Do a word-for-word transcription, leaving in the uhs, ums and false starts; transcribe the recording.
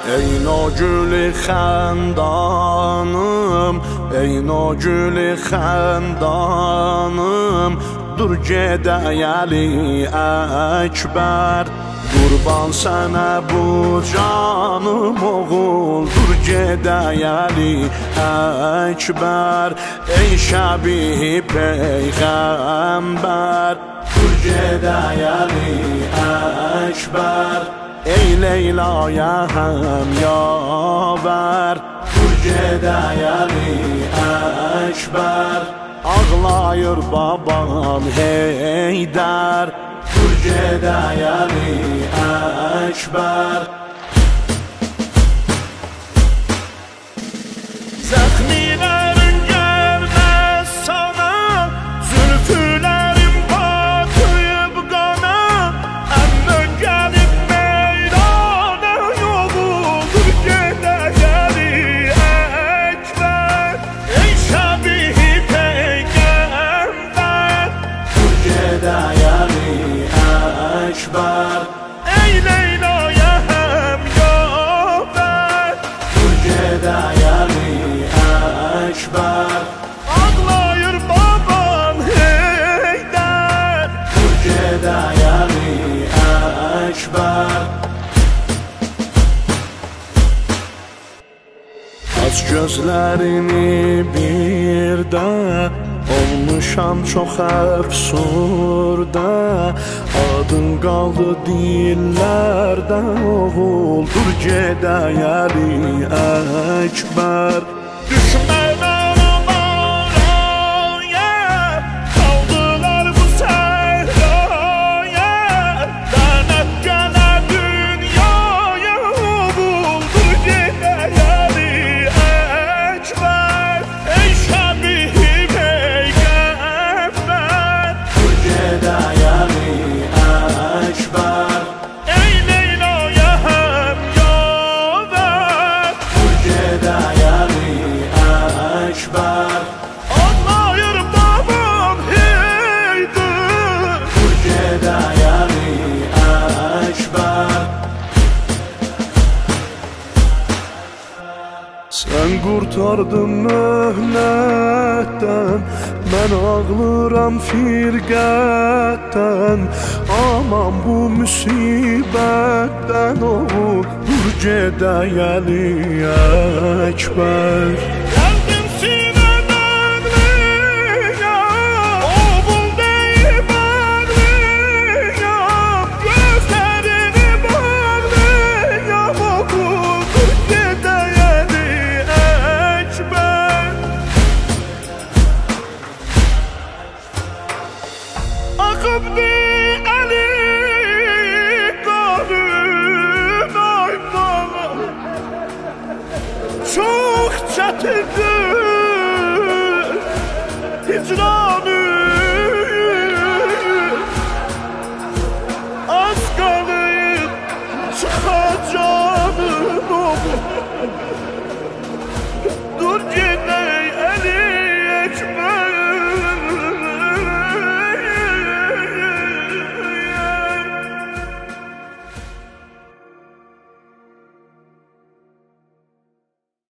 Ey nogülü xəndanım, ey nogülü xəndanım, dur gedəyəli Əkbər. Qurban sənə bu canım oğul, dur gedəyəli Əkbər. Ey şəbih peyğəmbər, dur gedəyəli Əkbər. Ey Leyla'ya həm yavər, dur gedəyəli Əkbər. Ağlayır babam Heydər, dur gedəyəli Əkbər. Zəxmilərin gəlməz sana, zülfülərin batıyıb qana. Əmmə gəlib meydana yolul, dur gedəyəli Əkbər. Ey şəbih peyğəmbər, dur gedəyəli Əkbər. Ey Leyla'ya həm yavər, dur gedəyəli Əkbər. Ağlayır baban Heydər, dur gedəyəli Əkbər. Aç gözlərini bir də, olmuşam çox əfsurda. Adın qaldı dillərdə oğul, dur gedəyəli Əkbər. Düşmənə amaraya, qaldılar bu səhraya. Lənət gələ dünyaya oğul, dur gedəyəli Əkbər. Ey şəbih peyğəmbər, dur gedəyəli Əkbər. Ey Leyla'ya həm yavər, dur gedəyəli Əkbər. Ağlayır babam Heydər, dur gedəyəli Əkbər. Sən qurtardın möhnətdən, mən ağlıram firqətdən. Aman bu müsibətdən oğul, dur gedəyəli Əkbər. Gəldim sinədən liyam, oğul deyib ərliyam. Gözlərini bağlıyam oğul, dur gedəyəli Əkbər. Akıbdı əli qanım ay bana, çox çətindir hicran.